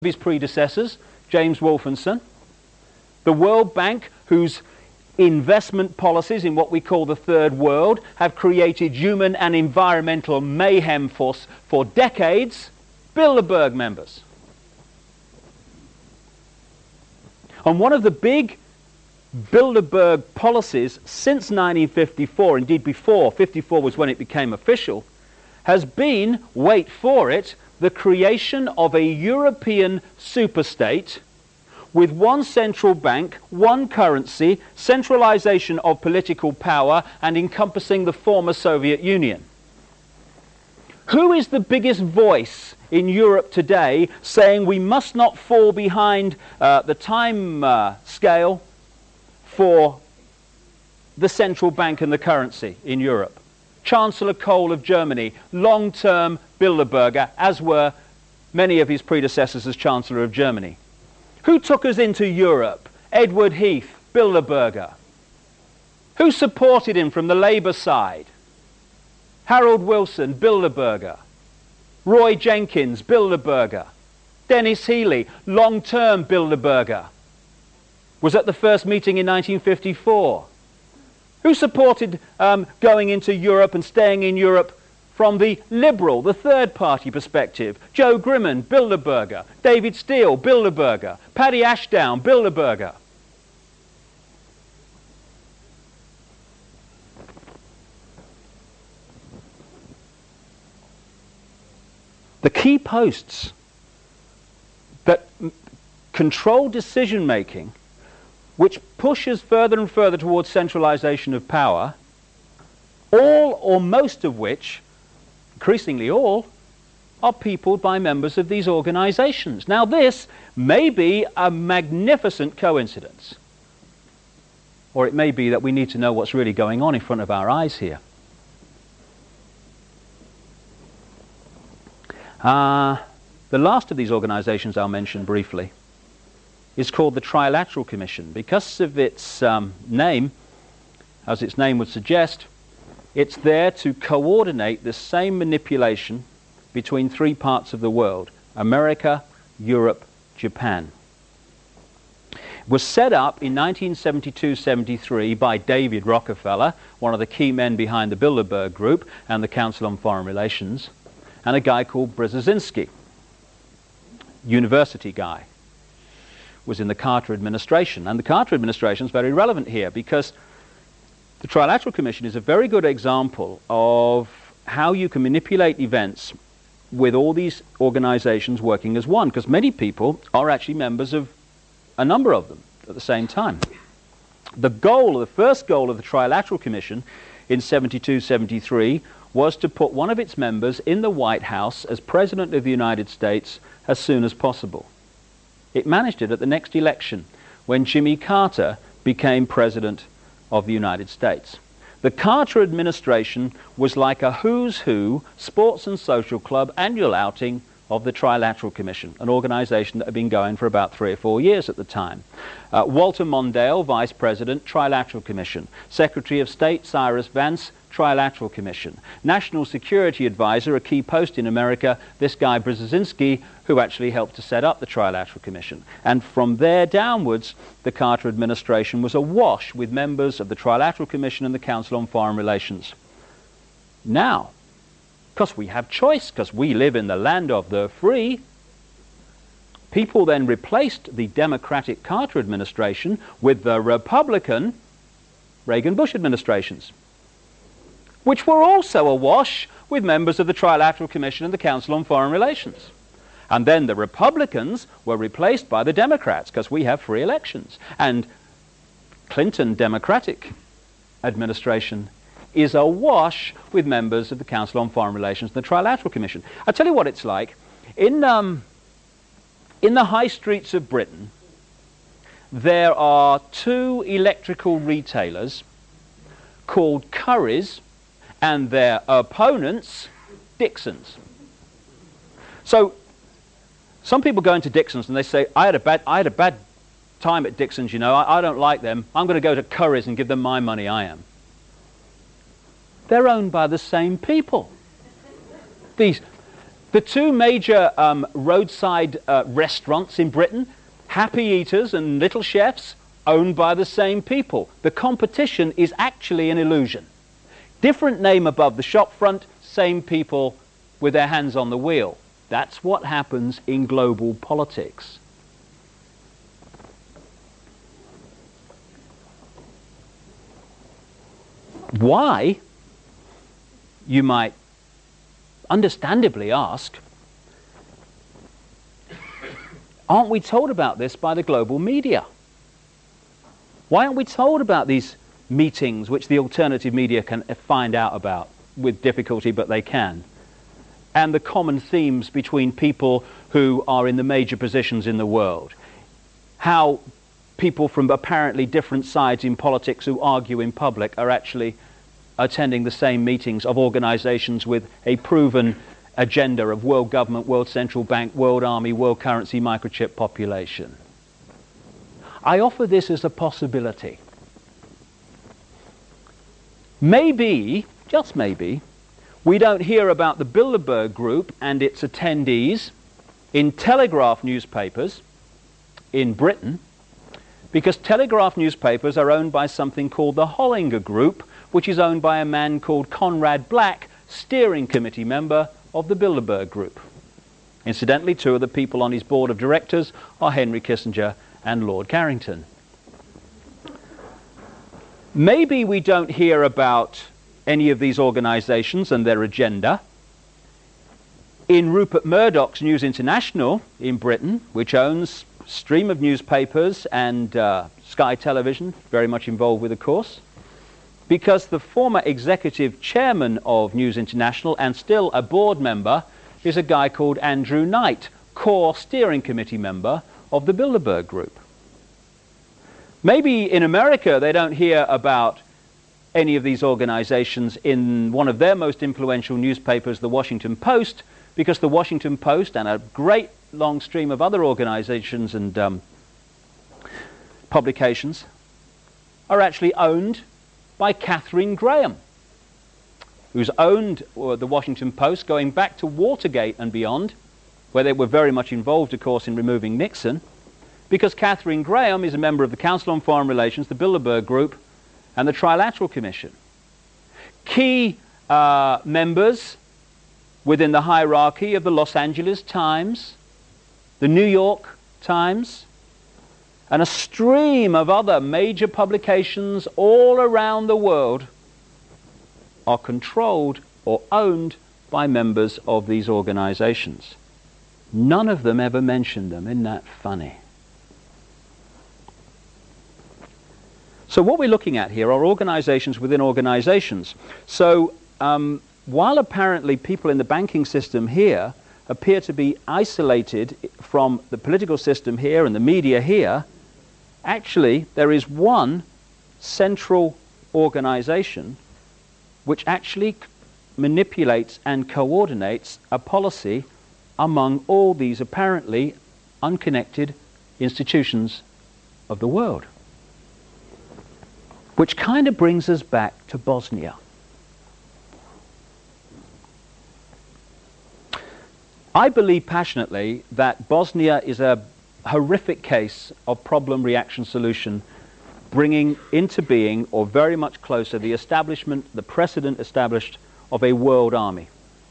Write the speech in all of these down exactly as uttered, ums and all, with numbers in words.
his predecessors, James Wolfensohn, the World Bank, whose investment policies in what we call the Third World have created human and environmental mayhem for, for decades, Bilderberg members. And one of the big Bilderberg policies since nineteen fifty-four, indeed before, fifty-four was when it became official, has been, wait for it, the creation of a European superstate with one central bank, one currency, centralization of political power, and encompassing the former Soviet Union. Who is the biggest voice in Europe today saying we must not fall behind uh, the time uh, scale for the central bank and the currency in Europe? Chancellor Kohl of Germany, long-term Bilderberger, as were many of his predecessors as Chancellor of Germany. Who took us into Europe? Edward Heath, Bilderberger. Who supported him from the Labour side? Harold Wilson, Bilderberger. Roy Jenkins, Bilderberger. Dennis Healey, long-term Bilderberger, was at the first meeting in nineteen fifty-four. Who supported um, going into Europe and staying in Europe from the liberal, the third party perspective? Joe Grimond, Bilderberger. David Steele, Bilderberger. Paddy Ashdown, Bilderberger. The key posts that control decision making, which pushes further and further towards centralization of power, all or most of which, increasingly all, are peopled by members of these organizations. Now this may be a magnificent coincidence, or it may be that we need to know what's really going on in front of our eyes here. Uh, the last of these organizations I'll mention briefly is called the Trilateral Commission. Because of its um, name, as its name would suggest, it's there to coordinate the same manipulation between three parts of the world: America, Europe, Japan. It was set up in nineteen seventy-two seventy-three by David Rockefeller, one of the key men behind the Bilderberg Group and the Council on Foreign Relations, and a guy called Brzezinski, university guy, was in the Carter administration. And the Carter administration is very relevant here because the Trilateral Commission is a very good example of how you can manipulate events with all these organizations working as one, because many people are actually members of a number of them at the same time. The goal, the first goal of the Trilateral Commission in seventy-two seventy-three was to put one of its members in the White House as President of the United States as soon as possible. It managed it at the next election when Jimmy Carter became President of the United States. The Carter administration was like a who's who sports and social club annual outing of the Trilateral Commission, an organization that had been going for about three or four years at the time. Uh, Walter Mondale, Vice President, Trilateral Commission. Secretary of State Cyrus Vance, Trilateral Commission. National Security Advisor, a key post in America, this guy Brzezinski, who actually helped to set up the Trilateral Commission. And from there downwards, the Carter administration was awash with members of the Trilateral Commission and the Council on Foreign Relations. Now, because we have choice, because we live in the land of the free, people then replaced the Democratic Carter administration with the Republican Reagan-Bush administrations, which were also awash with members of the Trilateral Commission and the Council on Foreign Relations. And then the Republicans were replaced by the Democrats, because we have free elections. And Clinton Democratic administration is awash with members of the Council on Foreign Relations and the Trilateral Commission. I'll tell you what it's like. In, um, in the high streets of Britain, there are two electrical retailers called Currys, and their opponents, Dixons. So some people go into Dixons and they say, I had a bad, I had a bad time at Dixons, you know, I, I don't like them. I'm going to go to Currys and give them my money, I am. They're owned by the same people. These The two major um, roadside uh, restaurants in Britain, Happy Eaters and Little Chefs, owned by the same people. The competition is actually an illusion. Different name above the shop front, same people with their hands on the wheel. That's what happens in global politics. Why, you might understandably ask, aren't we told about this by the global media? Why aren't we told about these meetings which the alternative media can find out about with difficulty, but they can? And the common themes between people who are in the major positions in the world. How people from apparently different sides in politics who argue in public are actually attending the same meetings of organizations with a proven agenda of world government, world central bank, world army, world currency, microchip population. I offer this as a possibility. Maybe, just maybe, we don't hear about the Bilderberg Group and its attendees in Telegraph newspapers in Britain, because Telegraph newspapers are owned by something called the Hollinger Group, which is owned by a man called Conrad Black, steering committee member of the Bilderberg Group. Incidentally, two of the people on his board of directors are Henry Kissinger and Lord Carrington. Maybe we don't hear about any of these organizations and their agenda in Rupert Murdoch's News International in Britain, which owns a stream of newspapers and uh, Sky Television, very much involved with, of course, because the former executive chairman of News International and still a board member is a guy called Andrew Knight, core steering committee member of the Bilderberg Group. Maybe in America they don't hear about any of these organizations in one of their most influential newspapers, the Washington Post, because the Washington Post and a great long stream of other organizations and um, publications are actually owned by Katharine Graham, who's owned uh, the Washington Post going back to Watergate and beyond, where they were very much involved, of course, in removing Nixon, because Katharine Graham is a member of the Council on Foreign Relations, the Bilderberg Group, and the Trilateral Commission. Key uh, members within the hierarchy of the Los Angeles Times, the New York Times, and a stream of other major publications all around the world are controlled or owned by members of these organizations. None of them ever mentioned them. Isn't that funny? So what we're looking at here are organizations within organizations. So um, while apparently people in the banking system here appear to be isolated from the political system here and the media here, actually there is one central organization which actually manipulates and coordinates a policy among all these apparently unconnected institutions of the world. Which kind of brings us back to Bosnia. I believe passionately that Bosnia is a horrific case of problem-reaction-solution, bringing into being, or very much closer, the establishment, the precedent established of a world army.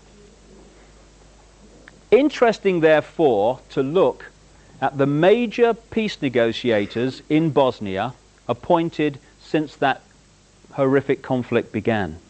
Interesting, therefore, to look at the major peace negotiators in Bosnia appointed since that horrific conflict began.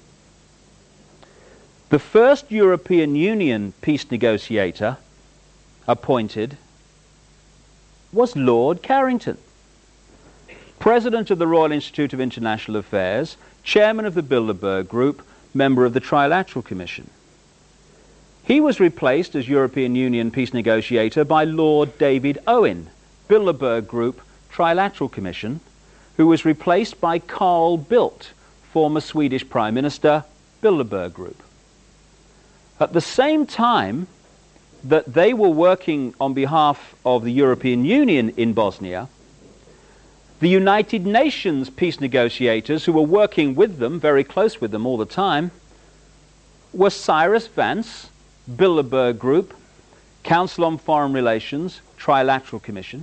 The first European Union peace negotiator appointed was Lord Carrington, President of the Royal Institute of International Affairs, Chairman of the Bilderberg Group, member of the Trilateral Commission. He was replaced as European Union peace negotiator by Lord David Owen, Bilderberg Group, Trilateral Commission, who was replaced by Carl Bildt, former Swedish Prime Minister, Bilderberg Group. At the same time that they were working on behalf of the European Union in Bosnia, the United Nations peace negotiators, who were working with them, very close with them all the time, were Cyrus Vance, Bilderberg Group, Council on Foreign Relations, Trilateral Commission.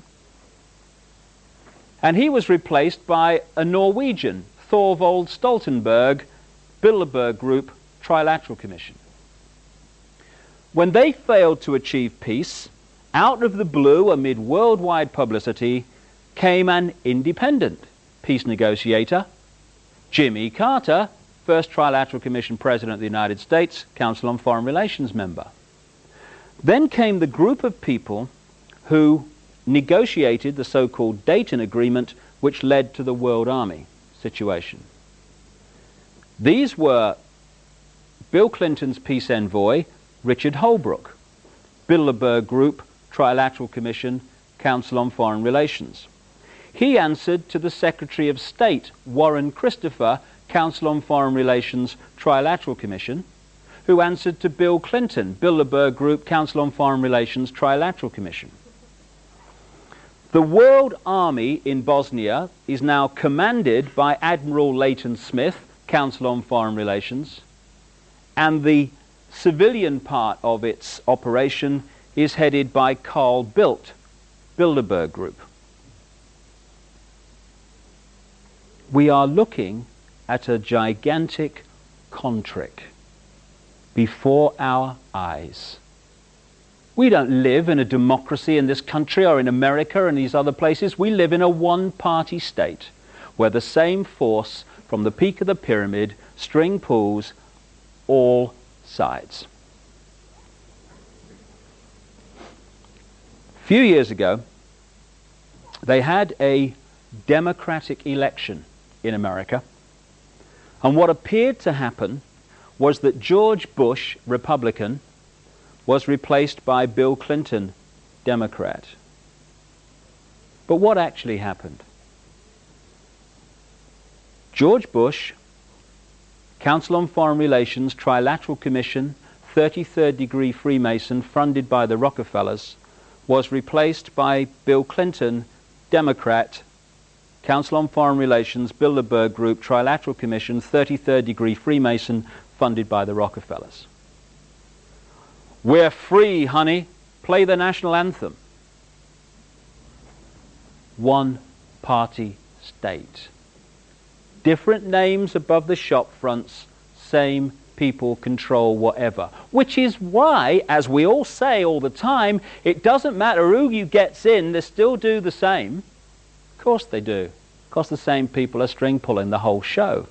And he was replaced by a Norwegian, Thorvald Stoltenberg, Bilderberg Group, Trilateral Commission. When they failed to achieve peace, out of the blue, amid worldwide publicity, came an independent peace negotiator, Jimmy Carter, first Trilateral Commission President of the United States, Council on Foreign Relations member. Then came the group of people who negotiated the so-called Dayton Agreement, which led to the World Army situation. These were Bill Clinton's peace envoy, Richard Holbrooke, Bilderberg Group, Trilateral Commission, Council on Foreign Relations. He answered to the Secretary of State, Warren Christopher, Council on Foreign Relations, Trilateral Commission, who answered to Bill Clinton, Bilderberg Group, Council on Foreign Relations, Trilateral Commission. The World Army in Bosnia is now commanded by Admiral Leighton Smith, Council on Foreign Relations, and the civilian part of its operation is headed by Carl Bildt, Bilderberg Group. We are looking at a gigantic contrick before our eyes. We don't live in a democracy in this country or in America and these other places. We live in a one-party state where the same force from the peak of the pyramid string pulls all sides. A few years ago, they had a democratic election in America, and what appeared to happen was that George Bush, Republican, was replaced by Bill Clinton, Democrat. But what actually happened? George Bush, Council on Foreign Relations, Trilateral Commission, thirty-third degree Freemason, funded by the Rockefellers, was replaced by Bill Clinton, Democrat, Council on Foreign Relations, Bilderberg Group, Trilateral Commission, thirty-third degree Freemason, funded by the Rockefellers. We're free, honey. Play the national anthem. One party state. Different names above the shop fronts, same people control whatever. Which is why, as we all say all the time, it doesn't matter who you gets in, they still do the same. Of course they do. Of course the same people are string pulling the whole show.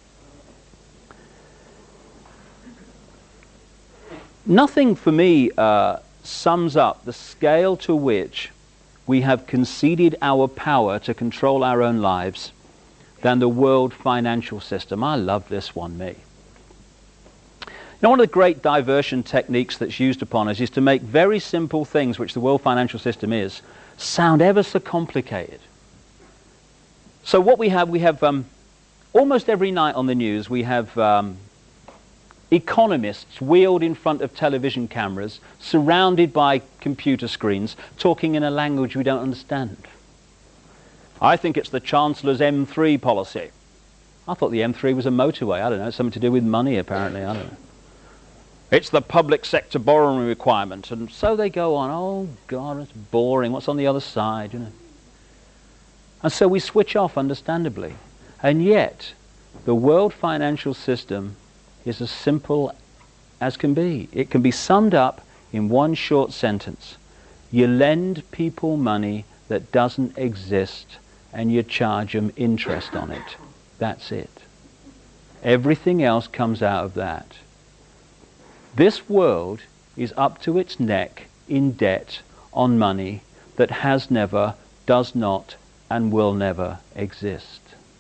Nothing for me uh, sums up the scale to which we have conceded our power to control our own lives than the world financial system. I love this one, me. You know, one of the great diversion techniques that's used upon us is to make very simple things, which the world financial system is, sound ever so complicated. So what we have, we have um, almost every night on the news, we have um, economists wheeled in front of television cameras, surrounded by computer screens, talking in a language we don't understand. I think it's the Chancellor's M three policy. I thought the M three was a motorway. I don't know, something to do with money apparently, I don't know. It's the public sector borrowing requirement. And so they go on, oh God, it's boring, what's on the other side, you know. And so we switch off, understandably. And yet, the world financial system is as simple as can be. It can be summed up in one short sentence. You lend people money that doesn't exist and you charge them interest on it. That's it. Everything else comes out of that. This world is up to its neck in debt on money that has never, does not, and will never exist.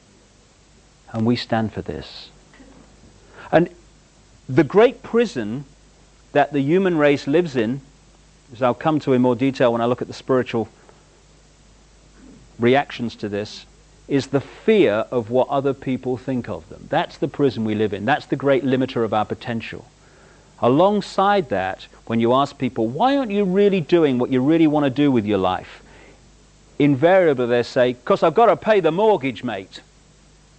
And we stand for this. And the great prison that the human race lives in, as I'll come to in more detail when I look at the spiritual reactions to this, is the fear of what other people think of them. That's the prison we live in. That's the great limiter of our potential. Alongside that, when you ask people, why aren't you really doing what you really want to do with your life? Invariably they say, because I've got to pay the mortgage, mate.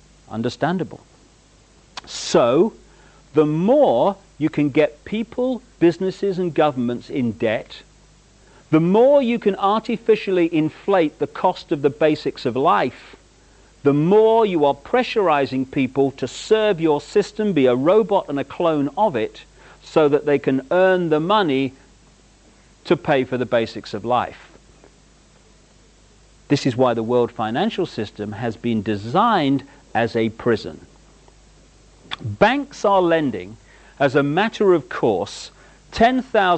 Understandable. So, the more you can get people businesses and governments in debt, the more you can artificially inflate the cost of the basics of life, the more you are pressurizing people to serve your system, be a robot and a clone of it, so that they can earn the money to pay for the basics of life. This is why the world financial system has been designed as a prison. Banks are lending, as a matter of course, ten thousand